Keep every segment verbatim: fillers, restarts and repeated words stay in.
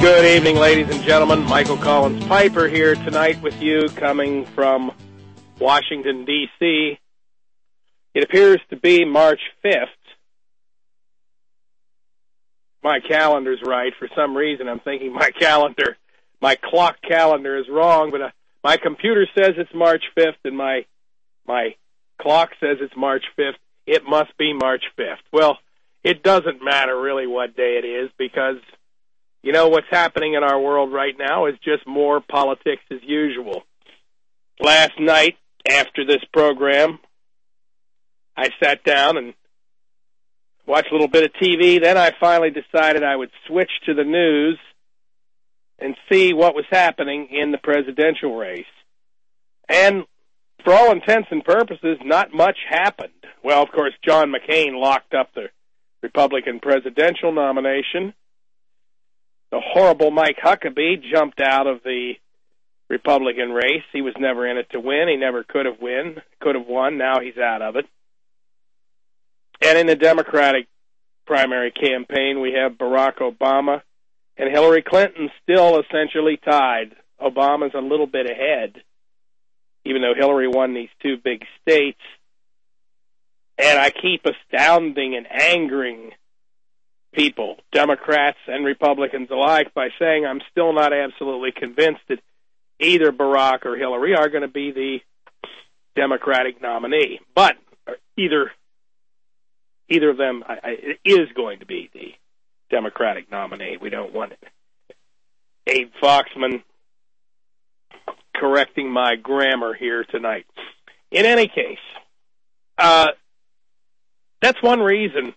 Good evening, ladies and gentlemen. Michael Collins Piper here tonight with you, coming from Washington, D C It appears to be March fifth. My calendar's right. For some reason, I'm thinking my calendar, my clock calendar is wrong, but uh, my computer says it's March fifth, and my my clock says it's March fifth. It must be March fifth. Well, it doesn't matter really what day it is, because you know, what's happening in our world right now is just more politics as usual. Last night, after this program, I sat down and watched a little bit of T V. Then I finally decided I would switch to the news and see what was happening in the presidential race. And for all intents and purposes, not much happened. Well, of course, John McCain locked up the Republican presidential nomination. The horrible Mike Huckabee jumped out of the Republican race. He was never in it to win. He never could have win, could have won. Now he's out of it. And in the Democratic primary campaign, we have Barack Obama and Hillary Clinton still essentially tied. Obama's a little bit ahead, even though Hillary won these two big states. And I keep astounding and angering people, Democrats and Republicans alike, by saying I'm still not absolutely convinced that either Barack or Hillary are going to be the Democratic nominee. But either either of them I, I, is going to be the Democratic nominee. We don't want it. Abe Foxman correcting my grammar here tonight. In any case, uh, that's one reason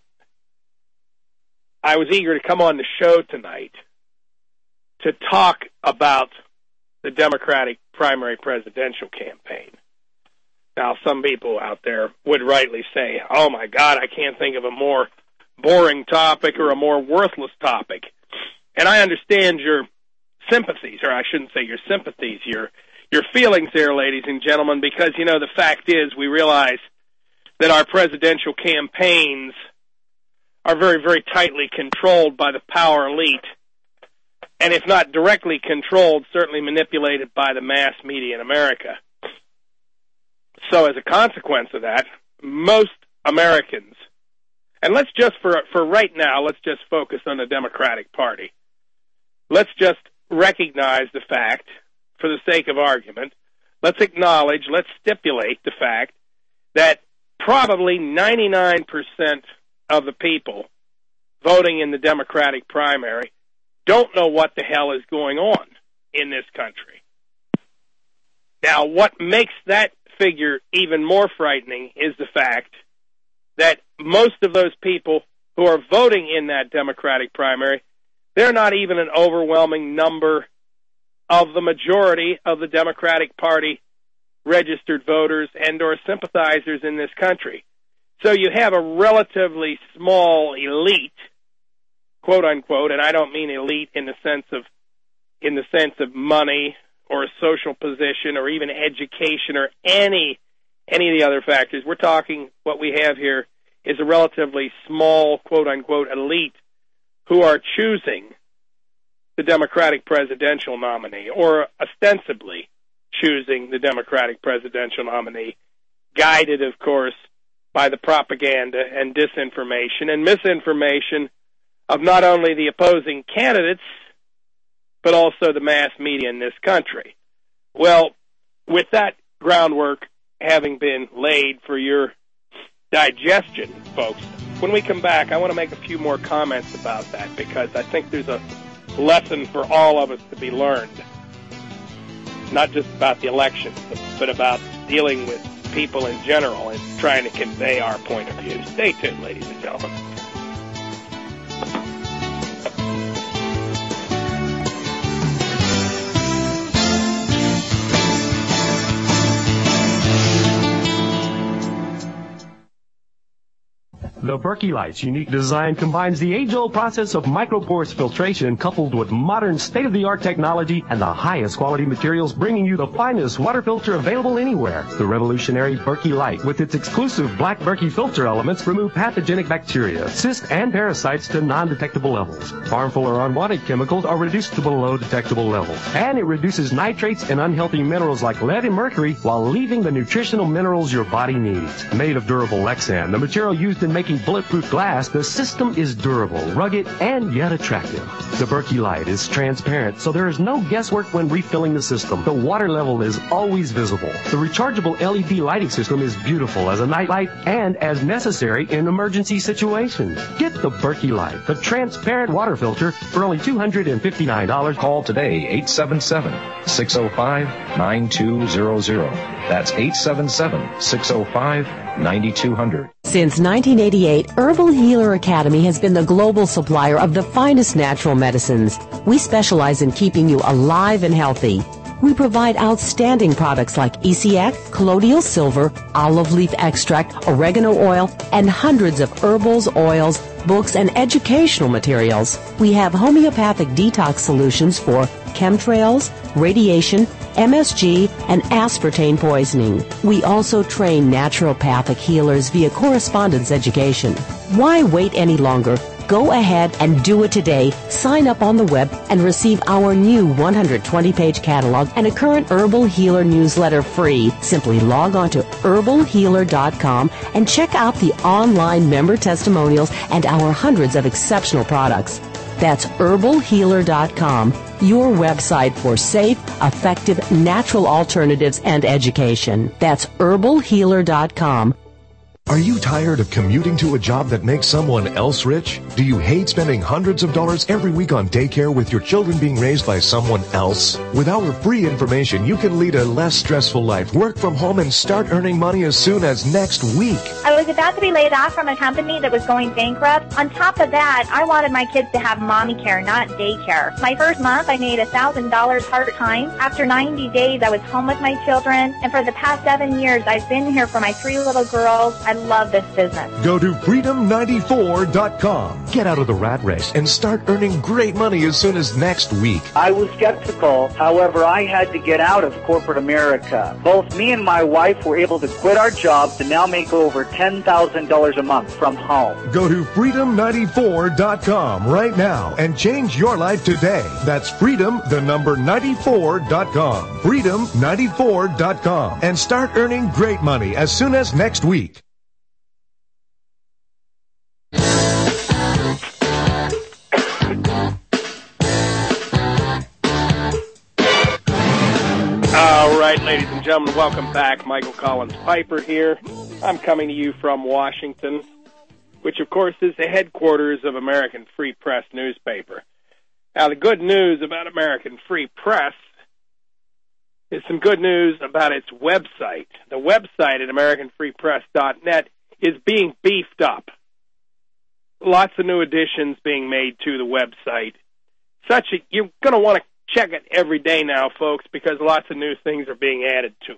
I was eager to come on the show tonight to talk about the Democratic primary presidential campaign. Now, some people out there would rightly say, oh my God, I can't think of a more boring topic or a more worthless topic. And I understand your sympathies, or I shouldn't say your sympathies, your, your feelings there, ladies and gentlemen, because, you know, the fact is we realize that our presidential campaigns are very, very tightly controlled by the power elite, and if not directly controlled, certainly manipulated by the mass media in America. So as a consequence of that, most Americans, and let's just, for for right now, let's just focus on the Democratic Party. Let's just recognize the fact, for the sake of argument, let's acknowledge, let's stipulate the fact that probably ninety-nine percent of the people voting in the Democratic primary don't know what the hell is going on in this country. Now, what makes that figure even more frightening is the fact that most of those people who are voting in that Democratic primary, they're not even an overwhelming number of the majority of the Democratic Party registered voters and or sympathizers in this country. So you have a relatively small elite, quote unquote, and I don't mean elite in the sense of in the sense of money or a social position or even education or any any of the other factors. We're talking, what we have here is a relatively small, quote unquote, elite who are choosing the Democratic presidential nominee, or ostensibly choosing the Democratic presidential nominee, guided, of course, by the propaganda and disinformation and misinformation of not only the opposing candidates, but also the mass media in this country. Well, with that groundwork having been laid for your digestion, folks, when we come back, I want to make a few more comments about that, because I think there's a lesson for all of us to be learned, not just about the election, but, but about dealing with people in general and trying to convey our point of view. Stay tuned, ladies and gentlemen. The Berkey Light's unique design combines the age-old process of microporous filtration coupled with modern state-of-the-art technology and the highest quality materials, bringing you the finest water filter available anywhere. The revolutionary Berkey Light, with its exclusive black Berkey filter elements, remove pathogenic bacteria, cysts, and parasites to non-detectable levels. Harmful or unwanted chemicals are reduced to below detectable levels. And it reduces nitrates and unhealthy minerals like lead and mercury while leaving the nutritional minerals your body needs. Made of durable Lexan, the material used in making bulletproof glass, the system is durable, rugged, and yet attractive. The Berkey Light is transparent, so there is no guesswork when refilling the system. The water level is always visible. The rechargeable L E D lighting system is beautiful as a night light and as necessary in emergency situations. Get the Berkey Light, the transparent water filter, for only two hundred fifty-nine dollars. Call today, eight seven seven, six oh five, nine two zero zero. That's eight seven seven, six oh five, nine two zero zero. Since nineteen eighty-eight, Herbal Healer Academy has been the global supplier of the finest natural medicines. We specialize in keeping you alive and healthy. We provide outstanding products like E C X, colloidal silver, olive leaf extract, oregano oil, and hundreds of herbals, oils, books, and educational materials. We have homeopathic detox solutions for chemtrails, radiation, M S G, and aspartame poisoning. We also train naturopathic healers via correspondence education. Why wait any longer? Go ahead and do it today. Sign up on the web and receive our new one hundred twenty page catalog and a current Herbal Healer newsletter free. Simply log on to herbal healer dot com and check out the online member testimonials and our hundreds of exceptional products. That's herbal healer dot com, your website for safe, effective, natural alternatives and education. That's herbal healer dot com. Are you tired of commuting to a job that makes someone else rich? Do you hate spending hundreds of dollars every week on daycare with your children being raised by someone else? With our free information, you can lead a less stressful life, work from home, and start earning money as soon as next week. I was about to be laid off from a company that was going bankrupt. On top of that, I wanted my kids to have mommy care, not daycare. My first month, I made one thousand dollars part-time. After ninety days, I was home with my children. And for the past seven years, I've been here for my three little girls. I love this business. Go to freedom ninety-four dot com. Get out of the rat race and start earning great money as soon as next week. I was skeptical. However, I had to get out of corporate America. Both me and my wife were able to quit our jobs and now make over ten thousand dollars a month from home. Go to freedom ninety-four dot com right now and change your life today. That's freedom, the number ninety-four dot com. freedom ninety-four dot com. And start earning great money as soon as next week. All right, ladies and gentlemen, welcome back. Michael Collins Piper here. I'm coming to you from Washington, which, of course, is the headquarters of American Free Press newspaper. Now, the good news about American Free Press is some good news about its website. The website at american free press dot net is being beefed up. Lots of new additions being made to the website. Such a, you're going to want to check it every day now, folks, because lots of new things are being added to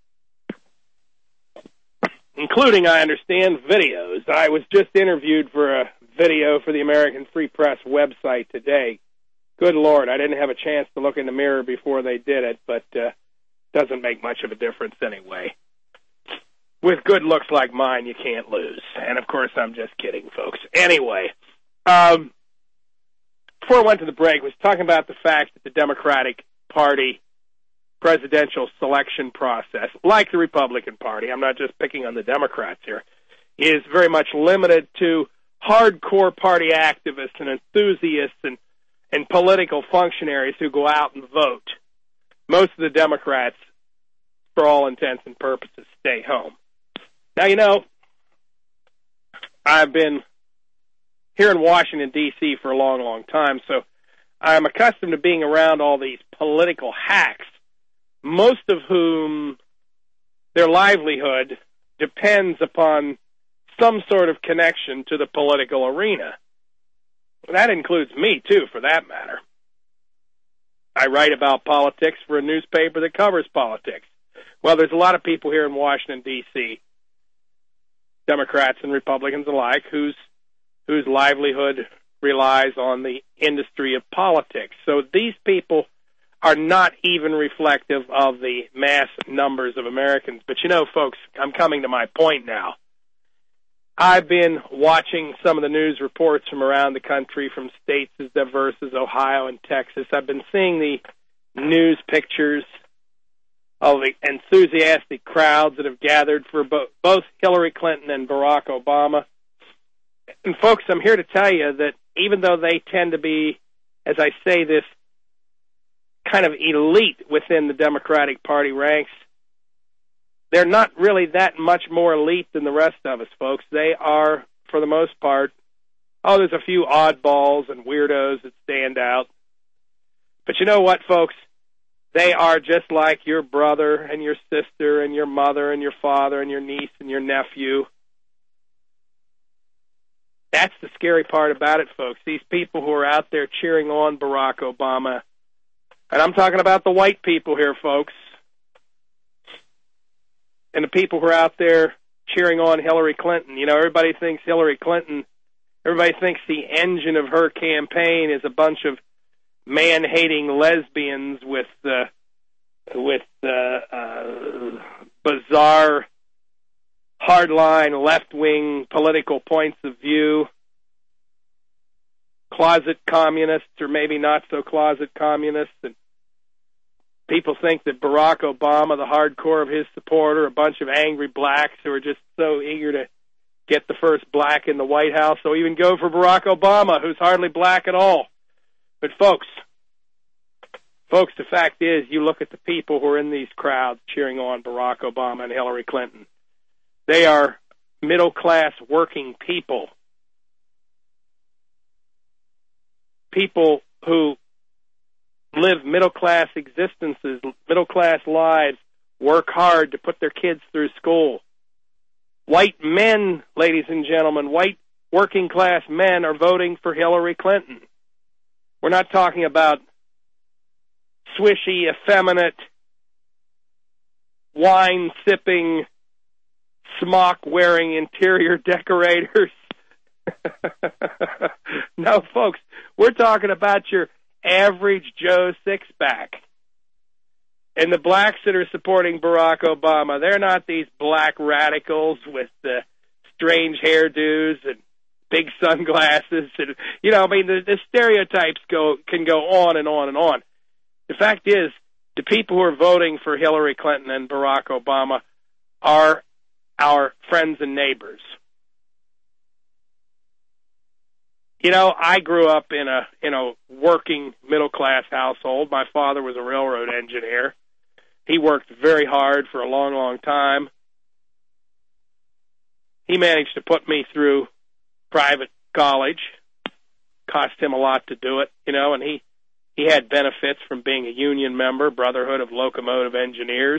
it, including, I understand, videos. I was just interviewed for a video for the American Free Press website today. Good Lord, I didn't have a chance to look in the mirror before they did it, but uh, doesn't make much of a difference anyway. With good looks like mine, you can't lose. And, of course, I'm just kidding, folks. Anyway, um, before I went to the break, I was talking about the fact that the Democratic Party presidential selection process, like the Republican Party, I'm not just picking on the Democrats here, is very much limited to hardcore party activists and enthusiasts and, and political functionaries who go out and vote. Most of the Democrats, for all intents and purposes, stay home. Now, you know, I've been here in Washington, D C for a long, long time, so I'm accustomed to being around all these political hacks, most of whom their livelihood depends upon some sort of connection to the political arena. That includes me, too, for that matter. I write about politics for a newspaper that covers politics. Well, there's a lot of people here in Washington, D C Democrats and Republicans alike, whose whose livelihood relies on the industry of politics. So these people are not even reflective of the mass numbers of Americans. But you know, folks, I'm coming to my point now. I've been watching some of the news reports from around the country, from states as diverse as Ohio and Texas. I've been seeing the news pictures of the enthusiastic crowds that have gathered for bo- both Hillary Clinton and Barack Obama. And folks, I'm here to tell you that even though they tend to be, as I say this, kind of elite within the Democratic Party ranks, they're not really that much more elite than the rest of us, folks. They are, for the most part, oh, there's a few oddballs and weirdos that stand out. But you know what, folks? They are just like your brother and your sister and your mother and your father and your niece and your nephew. That's the scary part about it, folks. These people who are out there cheering on Barack Obama, and I'm talking about the white people here, folks, and the people who are out there cheering on Hillary Clinton. You know, everybody thinks Hillary Clinton, everybody thinks the engine of her campaign is a bunch of man-hating lesbians with uh, with uh, uh, bizarre, hardline, left-wing political points of view, closet communists or maybe not so closet communists, and people think that Barack Obama, the hardcore of his support, are a bunch of angry blacks who are just so eager to get the first black in the White House. So even go for Barack Obama, who's hardly black at all. But folks, folks, the fact is, you look at the people who are in these crowds cheering on Barack Obama and Hillary Clinton. They are middle-class working people. People who live middle-class existences, middle-class lives, work hard to put their kids through school. White men, ladies and gentlemen, white working-class men are voting for Hillary Clinton. We're not talking about swishy, effeminate, wine-sipping, smock-wearing interior decorators. No, folks, we're talking about your average Joe six-pack. And the blacks that are supporting Barack Obama, they're not these black radicals with the strange hairdos and big sunglasses. And, you know, I mean, the, the stereotypes go can go on and on and on. The fact is, the people who are voting for Hillary Clinton and Barack Obama are our friends and neighbors. You know, I grew up in a in a working middle class household. My father was a railroad engineer. He worked very hard for a long, long time. He managed to put me through private college. Cost him a lot to do it, you know, and he, he had benefits from being a union member, Brotherhood of Locomotive Engineers.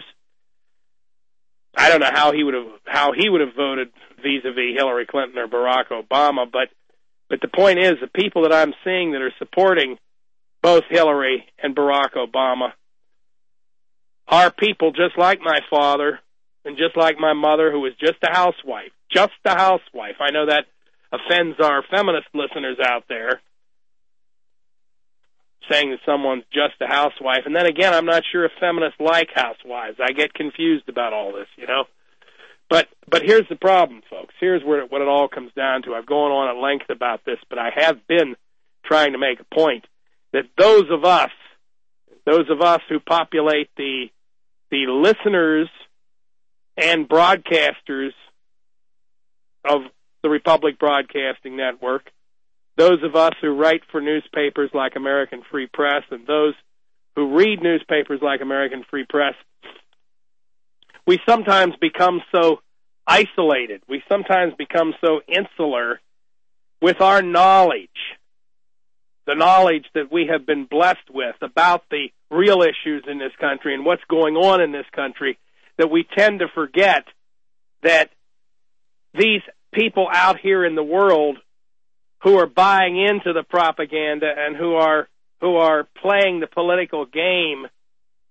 I don't know how he would have how he would have voted vis-a-vis Hillary Clinton or Barack Obama, but but the point is, the people that I'm seeing that are supporting both Hillary and Barack Obama are people just like my father and just like my mother, who was just a housewife, just a housewife. I know that offends our feminist listeners out there, saying that someone's just a housewife. And then again, I'm not sure if feminists like housewives. I get confused about all this, you know. But but here's the problem, folks. Here's where what it all comes down to. I've gone on at length about this, but I have been trying to make a point that those of us, those of us who populate the the listeners and broadcasters of the Republic Broadcasting Network, those of us who write for newspapers like American Free Press, and those who read newspapers like American Free Press, we sometimes become so isolated. We sometimes become so insular with our knowledge, the knowledge that we have been blessed with about the real issues in this country and what's going on in this country, that we tend to forget that these people out here in the world who are buying into the propaganda and who are who are playing the political game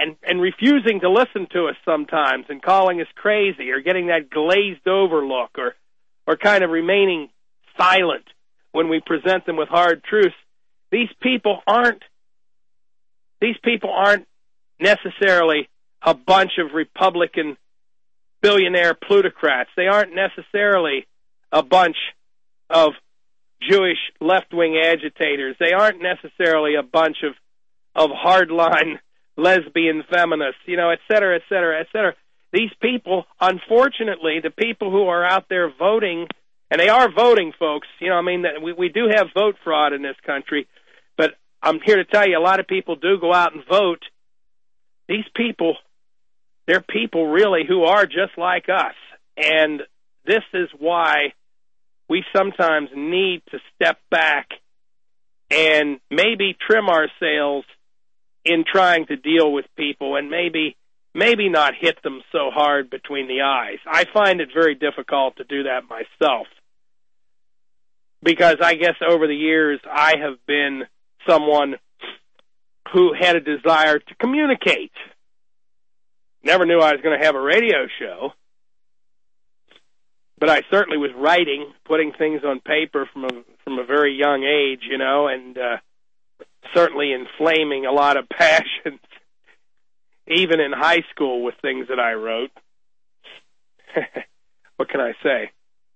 and, and refusing to listen to us sometimes and calling us crazy or getting that glazed over look or, or kind of remaining silent when we present them with hard truths. These people aren't, these people aren't necessarily a bunch of Republican billionaire plutocrats. They aren't necessarily a bunch of Jewish left-wing agitators. They aren't necessarily a bunch of, of hardline lesbian feminists, you know, et cetera, et cetera, et cetera. These people, unfortunately, the people who are out there voting, and they are voting, folks, you know, I mean, we, we do have vote fraud in this country, but I'm here to tell you, a lot of people do go out and vote. These people, they're people really who are just like us, and this is why we sometimes need to step back and maybe trim our sails in trying to deal with people and maybe maybe not hit them so hard between the eyes. I find it very difficult to do that myself because I guess over the years I have been someone who had a desire to communicate. Never knew I was going to have a radio show, but I certainly was writing, putting things on paper from a from a very young age, you know, and uh, certainly inflaming a lot of passions, even in high school with things that I wrote. What can I say?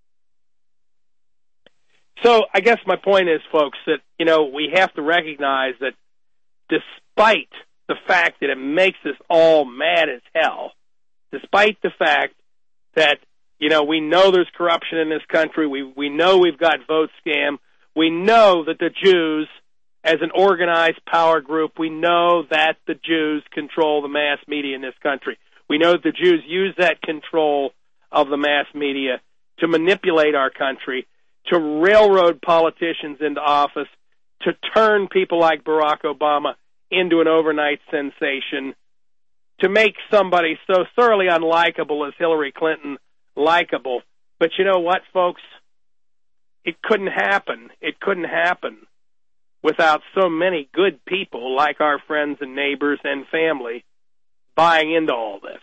So I guess my point is, folks, that, you know, we have to recognize that despite the fact that it makes us all mad as hell, despite the fact that, you know, we know there's corruption in this country, we we know we've got vote scam, we know that the Jews, as an organized power group, we know that the Jews control the mass media in this country. We know that the Jews use that control of the mass media to manipulate our country, to railroad politicians into office, to turn people like Barack Obama into an overnight sensation, to make somebody so thoroughly unlikable as Hillary Clinton likable. But you know what, folks? It couldn't happen. It couldn't happen without so many good people like our friends and neighbors and family buying into all this.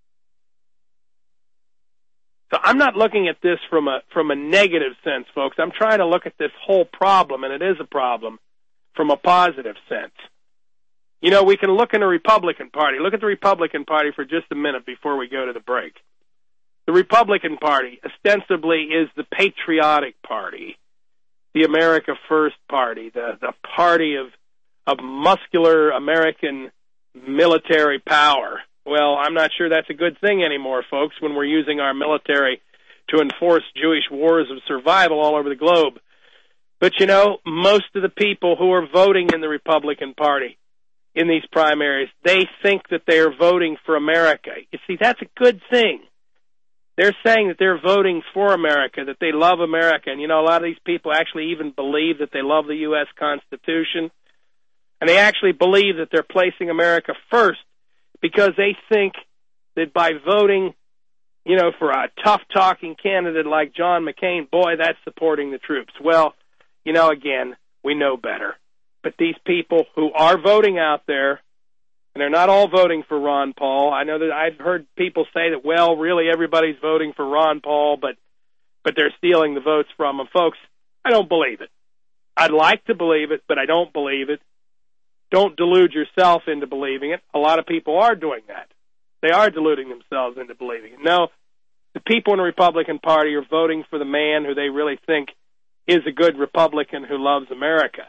So I'm not looking at this from a from a negative sense, folks. I'm trying to look at this whole problem, and it is a problem, from a positive sense. You know, we can look in the Republican Party. Look at the Republican Party for just a minute before we go to the break. The Republican Party ostensibly is the patriotic party, the America First Party, the, the party of, of muscular American military power. Well, I'm not sure that's a good thing anymore, folks, when we're using our military to enforce Jewish wars of survival all over the globe. But, you know, most of the people who are voting in the Republican Party in these primaries, they think that they are voting for America. You see, that's a good thing. They're saying that they're voting for America, that they love America. And, you know, a lot of these people actually even believe that they love the U S Constitution. And they actually believe that they're placing America first because they think that by voting, you know, for a tough-talking candidate like John McCain, boy, that's supporting the troops. Well, you know, again, we know better. But these people who are voting out there, and they're not all voting for Ron Paul. I know that I've heard people say that, well, really everybody's voting for Ron Paul, but but they're stealing the votes from him. Folks, I don't believe it. I'd like to believe it, but I don't believe it. Don't delude yourself into believing it. A lot of people are doing that. They are deluding themselves into believing it. No, the people in the Republican Party are voting for the man who they really think is a good Republican who loves America.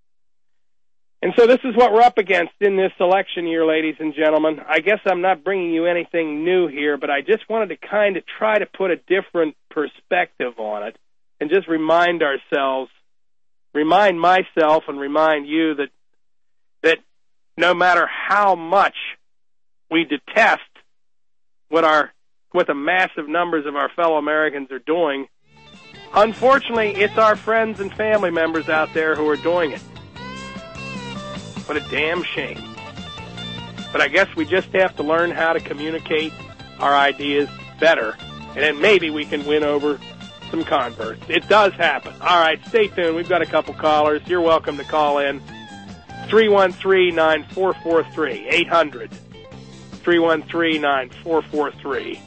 And so this is what we're up against in this election year, ladies and gentlemen. I guess I'm not bringing you anything new here, but I just wanted to kind of try to put a different perspective on it and just remind ourselves, remind myself and remind you that that no matter how much we detest what our what the massive numbers of our fellow Americans are doing, unfortunately, it's our friends and family members out there who are doing it. What a damn shame. But I guess we just have to learn how to communicate our ideas better, and then maybe we can win over some converts. It does happen. All right, stay tuned. We've got a couple callers. You're welcome to call in. three one three, nine four four three, eight hundred, three one three, nine four four three.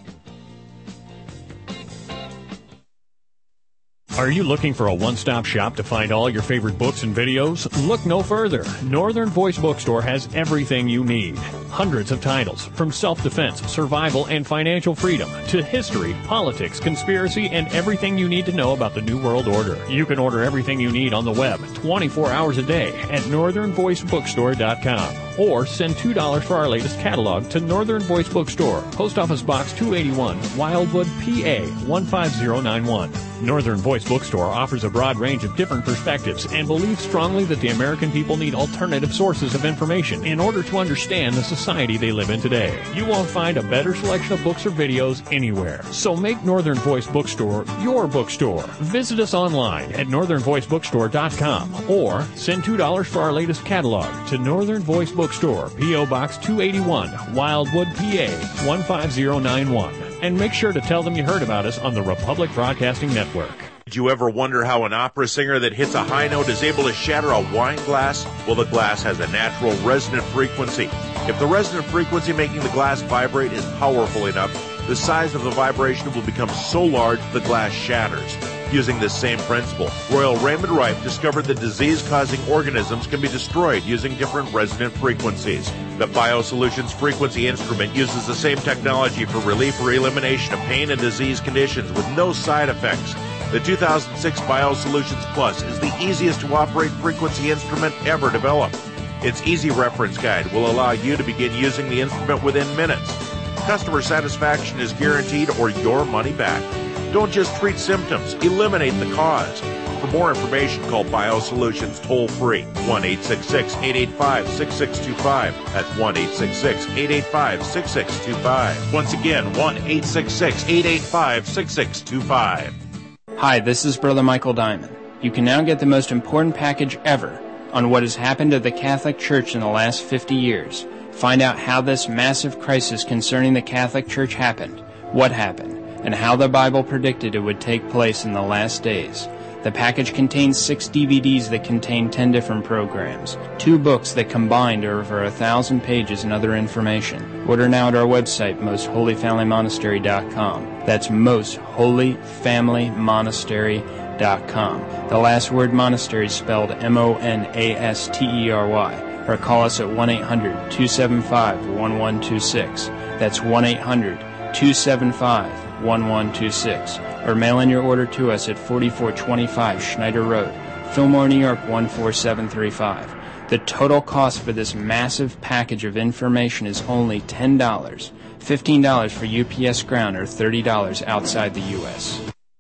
Are you looking for a one-stop shop to find all your favorite books and videos? Look no further. Northern Voice Bookstore has everything you need. Hundreds of titles, from self-defense, survival, and financial freedom, to history, politics, conspiracy, and everything you need to know about the New World Order. You can order everything you need on the web, twenty-four hours a day, at northern voice bookstore dot com. Or send two dollars for our latest catalog to Northern Voice Bookstore, Post Office Box two eighty-one, Wildwood, P A one five zero nine one. Northern Voice Bookstore offers a broad range of different perspectives and believes strongly that the American people need alternative sources of information in order to understand the society they live in today. You won't find a better selection of books or videos anywhere. So make Northern Voice Bookstore your bookstore. Visit us online at northern voice bookstore dot com or send two dollars for our latest catalog to Northern Voice Bookstore, P O Box two eighty-one, Wildwood, P A one five zero nine one. And make sure to tell them you heard about us on the Republic Broadcasting Network. Did you ever wonder how an opera singer that hits a high note is able to shatter a wine glass? Well, the glass has a natural resonant frequency. If the resonant frequency making the glass vibrate is powerful enough, the size of the vibration will become so large the glass shatters. Using this same principle, Royal Raymond Rife discovered that disease-causing organisms can be destroyed using different resonant frequencies. The BioSolutions Frequency Instrument uses the same technology for relief or elimination of pain and disease conditions with no side effects. The two thousand six BioSolutions Plus is the easiest to operate frequency instrument ever developed. Its easy reference guide will allow you to begin using the instrument within minutes. Customer satisfaction is guaranteed or your money back. Don't just treat symptoms, eliminate the cause. For more information, call BioSolutions toll-free, one eight six six, eight eight five, six six two five. That's one eight six six, eight eight five, six six two five. Once again, one eight six six, eight eight five, six six two five. Hi, this is Brother Michael Diamond. You can now get the most important package ever on what has happened to the Catholic Church in the last fifty years. Find out how this massive crisis concerning the Catholic Church happened, what happened, and how the Bible predicted it would take place in the last days. The package contains six D V Ds that contain ten different programs, two books that combined are over a thousand pages and other information. Order now at our website, most holy family monastery dot com. That's most holy family monastery dot com. The last word monastery is spelled M O N A S T E R Y. Or call us at one eight hundred, two seven five, one one two six. That's one eight hundred, two seven five, one one two six. Or mail in your order to us at forty-four twenty-five Schneider Road, Fillmore, New York one four seven three five. The total cost for this massive package of information is only ten dollars, fifteen dollars for U P S ground, or thirty dollars outside the U S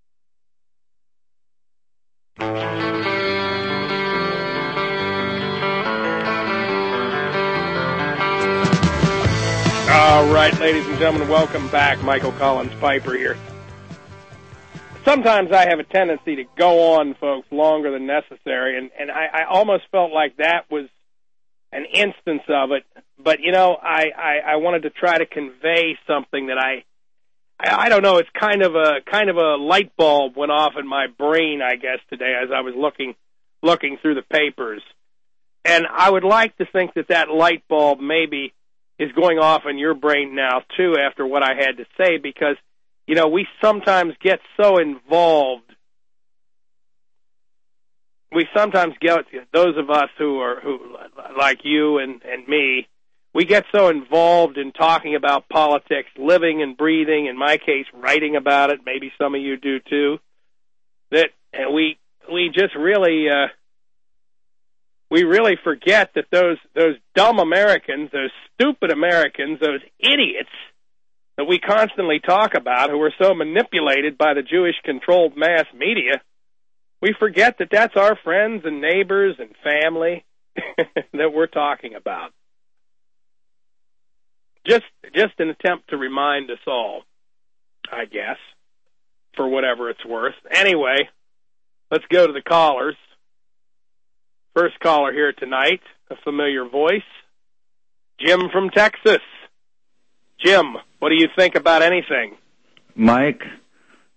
All right, ladies and gentlemen, welcome back. Michael Collins Piper here. Sometimes I have a tendency to go on, folks, longer than necessary, and, and I, I almost felt like that was an instance of it. But, you know, I, I, I wanted to try to convey something that I, I, I don't know, it's kind of a kind of a light bulb went off in my brain, I guess, today as I was looking looking through the papers. And I would like to think that that light bulb maybe is going off in your brain now, too, after what I had to say, because, you know, we sometimes get so involved. We sometimes get, those of us who are, who like you and, and me, we get so involved in talking about politics, living and breathing, in my case, writing about it, maybe some of you do too, that we we just really... Uh, We really forget that those those dumb Americans, those stupid Americans, those idiots that we constantly talk about who are so manipulated by the Jewish-controlled mass media, we forget that that's our friends and neighbors and family that we're talking about. Just, just an attempt to remind us all, I guess, for whatever it's worth. Anyway, let's go to the callers. First caller here tonight, a familiar voice, Jim from Texas. Jim, what do you think about anything? Mike,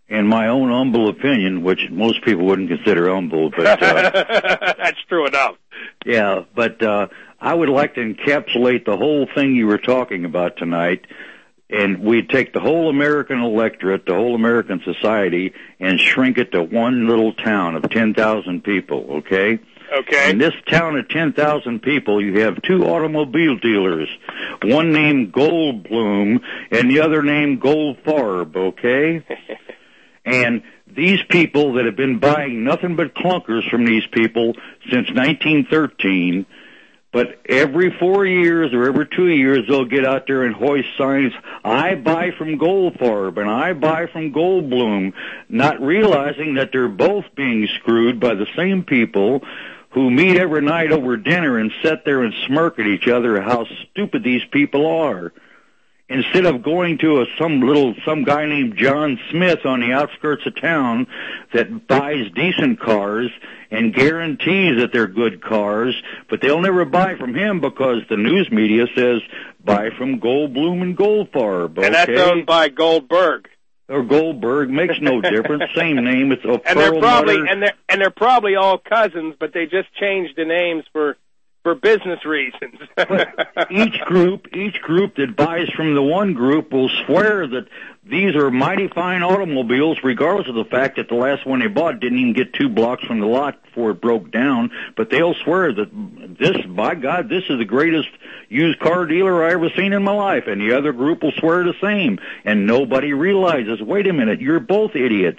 in my own humble opinion, which most people wouldn't consider humble, but uh, that's true enough. Yeah, but uh, I would like to encapsulate the whole thing you were talking about tonight, and we'd take the whole American electorate, the whole American society, and shrink it to one little town of ten thousand people, okay? Okay. In this town of ten thousand people, you have two automobile dealers, one named Goldblum and the other named Goldfarb, okay? And these people that have been buying nothing but clunkers from these people since nineteen thirteen, but every four years or every two years they'll get out there and hoist signs, I buy from Goldfarb and I buy from Goldblum, not realizing that they're both being screwed by the same people who meet every night over dinner and sit there and smirk at each other how stupid these people are. Instead of going to a, some little, some guy named John Smith on the outskirts of town that buys decent cars and guarantees that they're good cars, but they'll never buy from him because the news media says buy from Goldblum and Goldfarb. Okay? And that's owned by Goldberg. Or Goldberg, makes no difference. Same name. It's a and they're probably and they're and they're probably all cousins, but they just changed the names for for business reasons. each group, each group that buys from the one group will swear that these are mighty fine automobiles, regardless of the fact that the last one they bought didn't even get two blocks from the lot before it broke down. But they'll swear that this, by God, this is the greatest used car dealer I ever seen in my life. And the other group will swear the same. And nobody realizes, wait a minute, you're both idiots.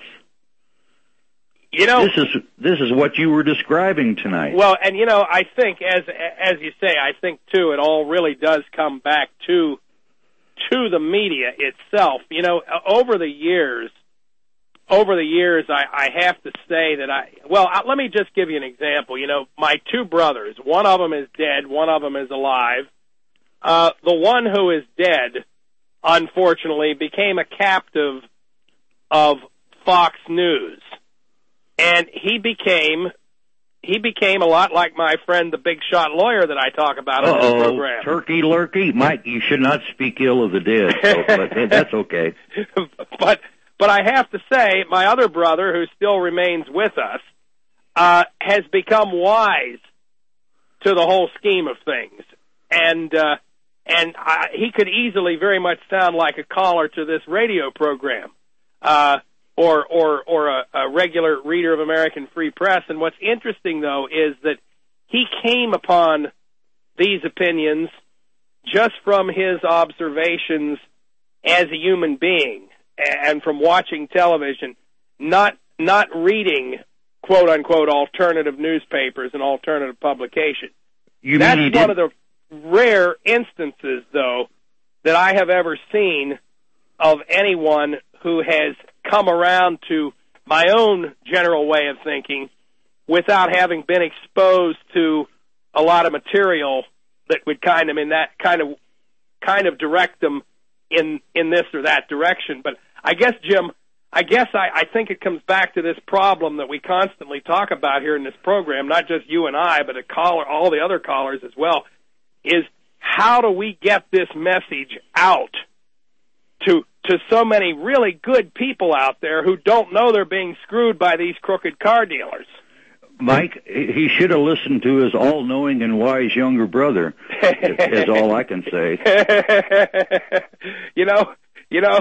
You know, this is this is what you were describing tonight. Well, and you know, I think as as you say, I think too, it all really does come back to to the media itself. You know, over the years, over the years, I, I have to say that I well, I, let me just give you an example. You know, my two brothers, one of them is dead, one of them is alive. Uh, the one who is dead, unfortunately, became a captive of Fox News. And he became, he became a lot like my friend, the big shot lawyer that I talk about on this program. Turkey lurkey, Mike. You should not speak ill of the dead, so, but that's okay. but but I have to say, my other brother, who still remains with us, uh, has become wise to the whole scheme of things, and uh, and I, he could easily very much sound like a caller to this radio program. Uh, or or or a, a regular reader of American Free Press. And what's interesting, though, is that he came upon these opinions just from his observations as a human being and from watching television, not not reading, quote-unquote, alternative newspapers and alternative publications. You That's mean one of the rare instances, though, that I have ever seen of anyone who has come around to my own general way of thinking without having been exposed to a lot of material that would kind of in that kind of kind of direct them in in this or that direction. But I guess, Jim, I guess I, I think it comes back to this problem that we constantly talk about here in this program, not just you and I, but a caller, all the other callers as well, is how do we get this message out to to so many really good people out there who don't know they're being screwed by these crooked car dealers? Mike, he should have listened to his all-knowing and wise younger brother, is all I can say. you know, you know,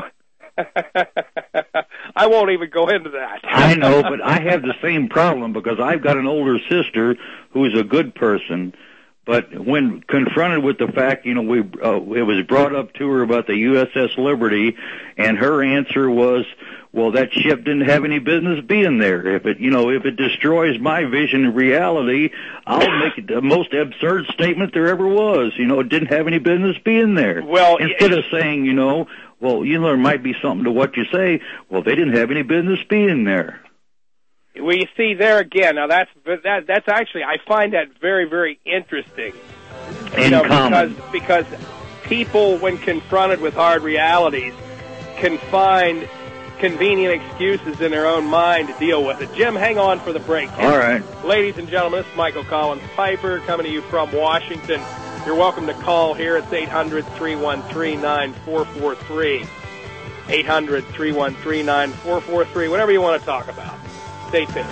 I won't even go into that. I know, but I have the same problem because I've got an older sister who's a good person. But when confronted with the fact, you know, we uh, it was brought up to her about the U S S Liberty, and her answer was, well, that ship didn't have any business being there. If it, you know, if it destroys my vision of reality, I'll make it the most absurd statement there ever was. You know, it didn't have any business being there. Well, instead of saying, you know, well, you know, there might be something to what you say. Well, they didn't have any business being there. Well, you see there again. Now that's that. That's actually I find that very, very interesting. You know, because because people, when confronted with hard realities, can find convenient excuses in their own mind to deal with it. Jim, hang on for the break. All right, ladies and gentlemen, this is Michael Collins Piper coming to you from Washington. You're welcome to call here. It's eight hundred, three one three, nine four four three. eight hundred, three one three, nine four four three, whatever you want to talk about. Stay tuned.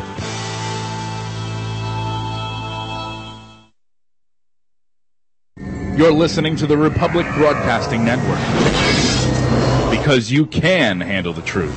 You're listening to the Republic Broadcasting Network, because you can handle the truth.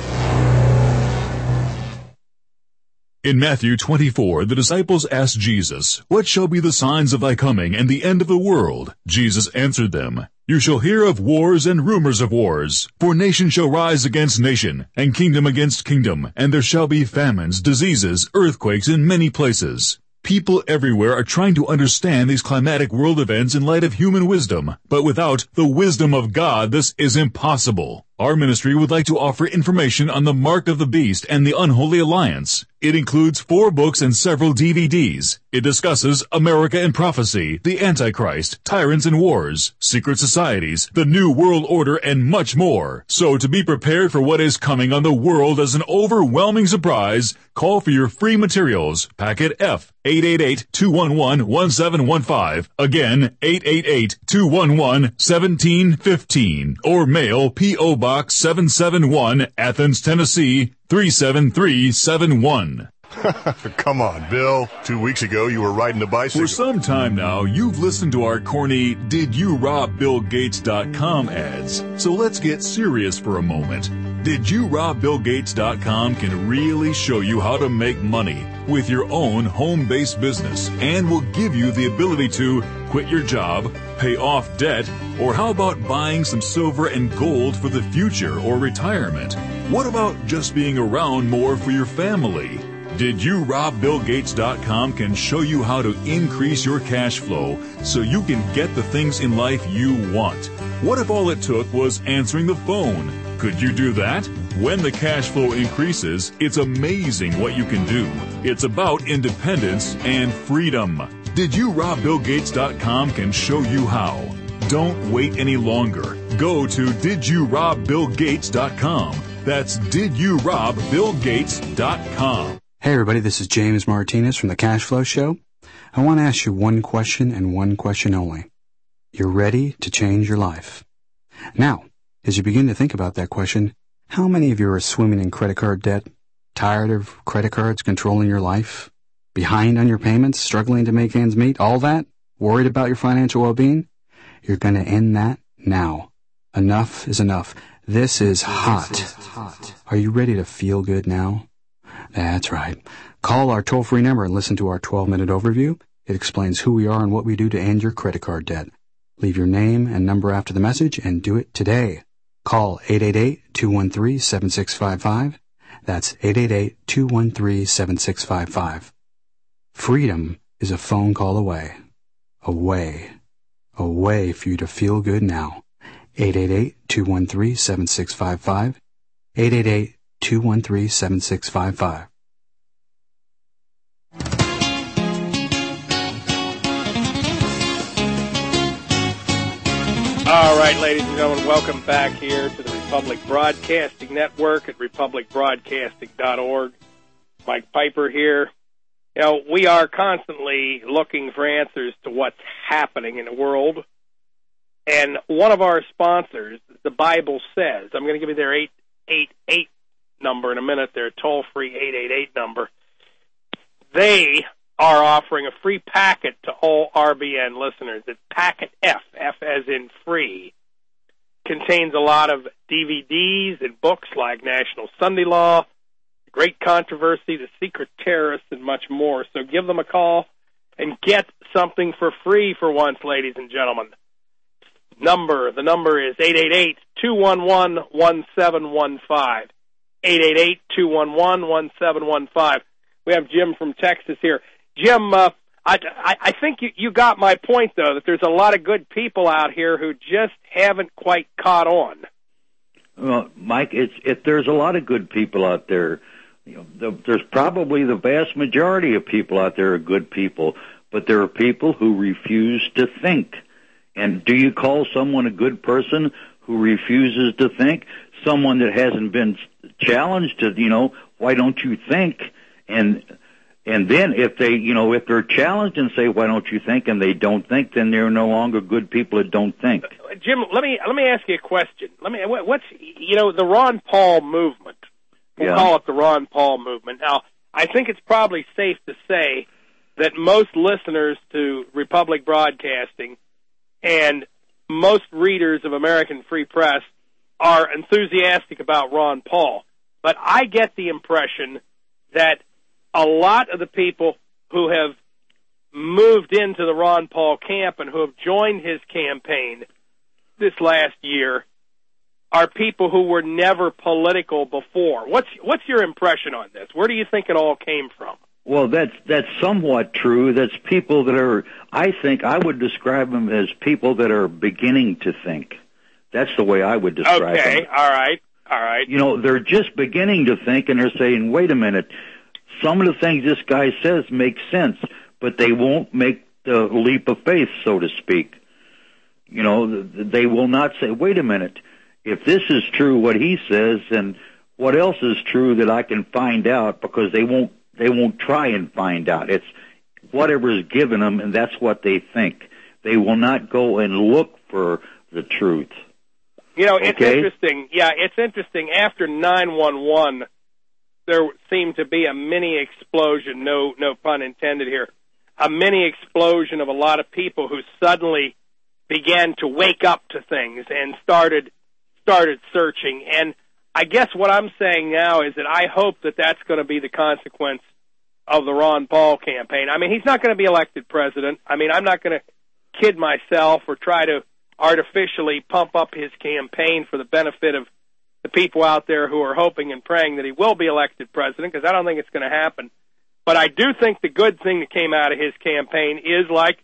In Matthew twenty-four, the disciples asked Jesus, "What shall be the signs of thy coming and the end of the world?" Jesus answered them, "You shall hear of wars and rumors of wars. For nation shall rise against nation, and kingdom against kingdom, and there shall be famines, diseases, earthquakes in many places." People everywhere are trying to understand these climatic world events in light of human wisdom, but without the wisdom of God, this is impossible. Our ministry would like to offer information on the Mark of the Beast and the Unholy Alliance. It includes four books and several D V Ds. It discusses America and Prophecy, the Antichrist, Tyrants and Wars, Secret Societies, the New World Order, and much more. So to be prepared for what is coming on the world as an overwhelming surprise, call for your free materials. Packet F, eight eight eight, two one one, one seven one five. Again, eight eight eight, two one one, one seven one five. Or mail P O Box seven seven one, Athens, Tennessee, three seven three seven one. Come on, Bill. Two weeks ago, you were riding a bicycle. For some time now, you've listened to our corny Did You Rob Bill Gates dot com ads. So let's get serious for a moment. Did You Rob Bill Gates dot com can really show you how to make money with your own home-based business, and will give you the ability to quit your job, pay off debt, or how about buying some silver and gold for the future or retirement? What about just being around more for your family? Did You Rob Bill Gates dot com can show you how to increase your cash flow so you can get the things in life you want. What if all it took was answering the phone? Could you do that? When the cash flow increases, it's amazing what you can do. It's about independence and freedom. Did You Rob Bill Gates dot com can show you how. Don't wait any longer. Go to Did You Rob Bill Gates dot com. That's Did You Rob Bill Gates dot com. Hey everybody, this is James Martinez from the Cash Flow Show. I want to ask you one question and one question only. You're ready to change your life. Now, as you begin to think about that question, how many of you are swimming in credit card debt, tired of credit cards controlling your life, behind on your payments, struggling to make ends meet, all that, worried about your financial well-being? You're going to end that now. Enough is enough. This is hot. Are you ready to feel good now? That's right. Call our toll-free number and listen to our twelve-minute overview. It explains who we are and what we do to end your credit card debt. Leave your name and number after the message and do it today. Call eight eight eight, two one three, seven six five five. That's eight eight eight, two one three, seven six five five. Freedom is a phone call away. Away. A way for you to feel good now. eight eight eight, two one three, seven six five five. eight eight eight, two one three, seven six five five. All right, ladies and gentlemen, welcome back here to the Republic Broadcasting Network at republic broadcasting dot org. Mike Piper here. You know, we are constantly looking for answers to what's happening in the world. And one of our sponsors, The Bible Says, I'm going to give you their eight eight eight number in a minute, their toll-free eight eight eight number. They are offering a free packet to all R B N listeners. It's Packet F, F as in free. Contains a lot of D V Ds and books like National Sunday Law, Great Controversy, The Secret Terrorists, and much more. So give them a call and get something for free for once, ladies and gentlemen. Number, the number is eight eight eight, two one one, one seven one five. eight eight eight, two one one, one seven one five. We have Jim from Texas here. Jim, uh, I, I, I think you, you got my point, though, that there's a lot of good people out here who just haven't quite caught on. Well, Mike, it's it, there's a lot of good people out there. You know, the, there's probably the vast majority of people out there are good people, but there are people who refuse to think. And do you call someone a good person who refuses to think? Someone that hasn't been challenged to, you know, why don't you think? And And then if they, you know, if they're challenged and say, why don't you think, and they don't think, then they're no longer good people that don't think. Jim, let me let me ask you a question. Let me what's you know the Ron Paul movement. We'll Yeah. call it the Ron Paul movement. Now, I think it's probably safe to say that most listeners to Republic Broadcasting and most readers of American Free Press are enthusiastic about Ron Paul. But I get the impression that a lot of the people who have moved into the Ron Paul camp and who have joined his campaign this last year are people who were never political before. What's what's your impression on this? Where do you think it all came from? Well, that's that's somewhat true. That's people that are, I think, I would describe them as people that are beginning to think. That's the way I would describe them. Okay, all right, all right. You know, they're just beginning to think, and they're saying, wait a minute, some of the things this guy says make sense, but they won't make the leap of faith, so to speak. You know, they will not say, wait a minute, if this is true, what he says, then what else is true that I can find out, because they won't they won't try and find out. It's whatever is given them, and that's what they think. They will not go and look for the truth. You know, it's Okay? interesting. Yeah, it's interesting. After nine one one, there seemed to be a mini explosion, no no pun intended here, a mini explosion of a lot of people who suddenly began to wake up to things and started started searching. And I guess what I'm saying now is that I hope that that's going to be the consequence of the Ron Paul campaign. I mean, he's not going to be elected president. I mean, I'm not going to kid myself or try to artificially pump up his campaign for the benefit of the people out there who are hoping and praying that he will be elected president, because I don't think it's going to happen. But I do think the good thing that came out of his campaign is, like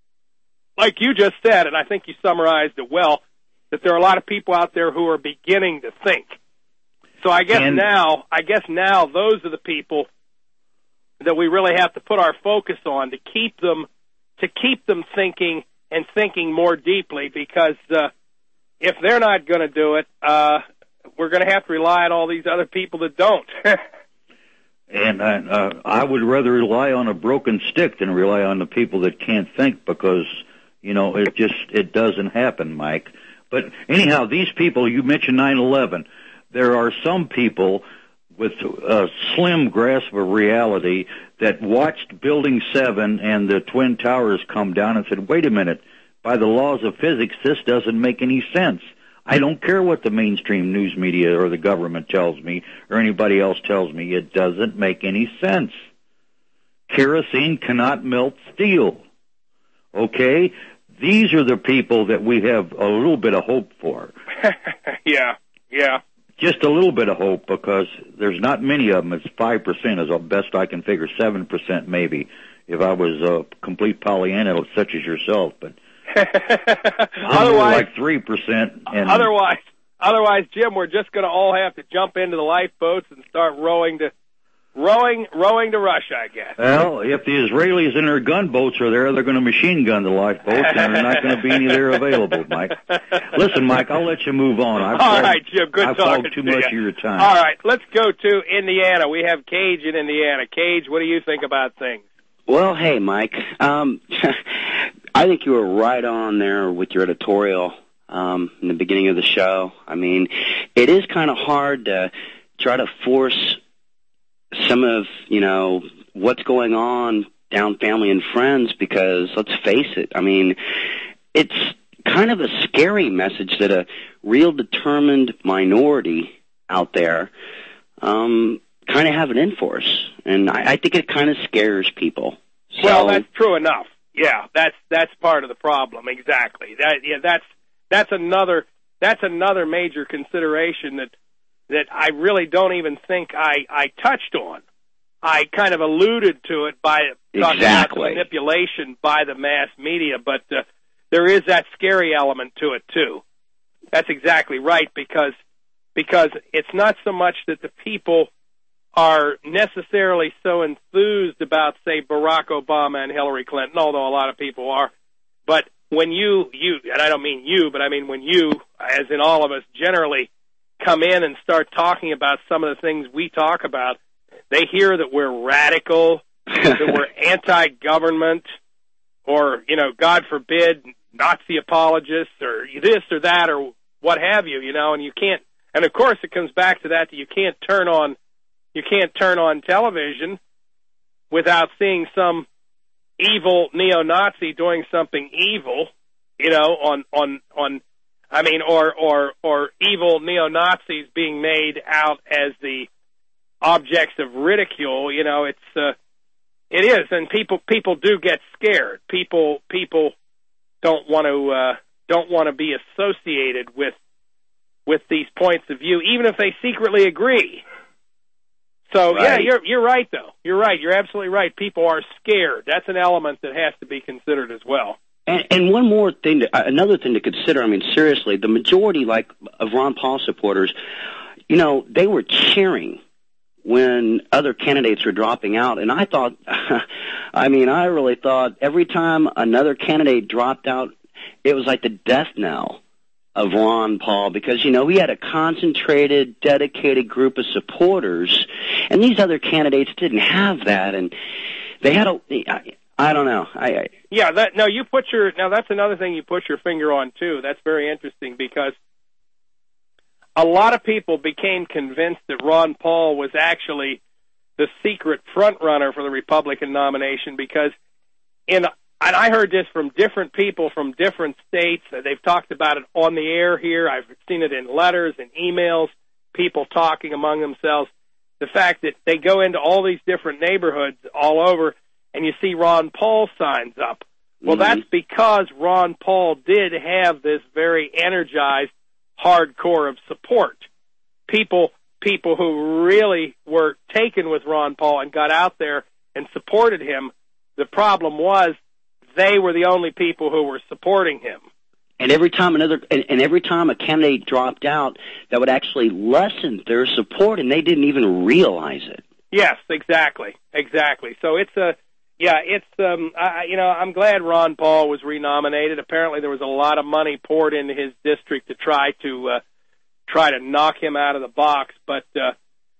like you just said, and I think you summarized it well, that there are a lot of people out there who are beginning to think. So I guess And- now, I guess now those are the people that we really have to put our focus on to keep them to keep them thinking and thinking more deeply, because uh, if they're not going to do it, uh, we're going to have to rely on all these other people that don't. And I, uh, I would rather rely on a broken stick than rely on the people that can't think, because, you know, it just, it doesn't happen, Mike. But anyhow, these people, you mentioned nine eleven, there are some people with a slim grasp of reality that watched Building seven and the Twin Towers come down and said, wait a minute, by the laws of physics, this doesn't make any sense. I don't care what the mainstream news media or the government tells me or anybody else tells me. It doesn't make any sense. Kerosene cannot melt steel. Okay? These are the people that we have a little bit of hope for. yeah, yeah. Just a little bit of hope, because there's not many of them. It's five percent is the best I can figure, seven percent maybe, if I was a complete Pollyanna such as yourself. But I'm more like three percent. And Otherwise, otherwise, Jim, we're just going to all have to jump into the lifeboats and start rowing to rowing rowing to Russia, I guess. Well, if the Israelis and their gunboats are there, they're going to machine gun the lifeboats, and there's not going to be any there available, Mike. Listen, Mike, I'll let you move on. I've All called, right, Jim, good I've talking called too to much you. of your time. All right, let's go to Indiana. We have Cage in Indiana. Cage, what do you think about things? Well, hey, Mike. Um, I think you were right on there with your editorial um, in the beginning of the show. I mean, it is kind of hard to try to force some of, you know, what's going on down family and friends, because, let's face it, I mean, it's kind of a scary message that a real determined minority out there um, kind of have it in for us. And I, I think it kind of scares people. So, Well, that's true enough. Yeah, that's that's part of the problem. Exactly. That yeah, that's that's another that's another major consideration that that I really don't even think I I touched on. I kind of alluded to it by talking Exactly. about the manipulation by the mass media, but uh, there is that scary element to it too. That's exactly right, because because it's not so much that the people are necessarily so enthused about, say, Barack Obama and Hillary Clinton, although a lot of people are. But when you, you, and I don't mean you, but I mean when you, as in all of us, generally come in and start talking about some of the things we talk about, they hear that we're radical, who were anti-government or, you know, God forbid, Nazi apologists or this or that or what have you, you know, and you can't, and of course it comes back to that, that you can't turn on, you can't turn on television without seeing some evil neo-Nazi doing something evil, you know, on, on, on, I mean, or, or, or evil neo-Nazis being made out as the objects of ridicule, you know, it's, uh, it is, and people, people do get scared. People, people don't want to, uh, don't want to be associated with, with these points of view, even if they secretly agree. So, right. yeah, you're you're right, though. You're right. You're absolutely right. People are scared. That's an element that has to be considered as well. And, and one more thing, to, uh, another thing to consider, I mean, seriously, the majority, like, of Ron Paul supporters, you know, they were cheering when other candidates were dropping out. And I thought, I mean, I really thought every time another candidate dropped out, it was like the death knell of Ron Paul, because, you know, he had a concentrated, dedicated group of supporters, and these other candidates didn't have that, and they had a, I, I don't know. I, I Yeah, that, no, you put your, now that's another thing you put your finger on, too. That's very interesting, because a lot of people became convinced that Ron Paul was actually the secret front runner for the Republican nomination, because in And I heard this from different people from different states. They've talked about it on the air here. I've seen it in letters and emails, people talking among themselves. The fact that they go into all these different neighborhoods all over, and you see Ron Paul signs up. Well, mm-hmm. that's because Ron Paul did have this very energized hardcore of support. People, people who really were taken with Ron Paul and got out there and supported him. The problem was, they were the only people who were supporting him. And every time another, and, and every time a candidate dropped out, that would actually lessen their support, and they didn't even realize it. Yes, exactly, exactly. So it's a, yeah, it's, um, I, you know, I'm glad Ron Paul was renominated. Apparently, there was a lot of money poured into his district to try to, uh, try to knock him out of the box, but. Uh,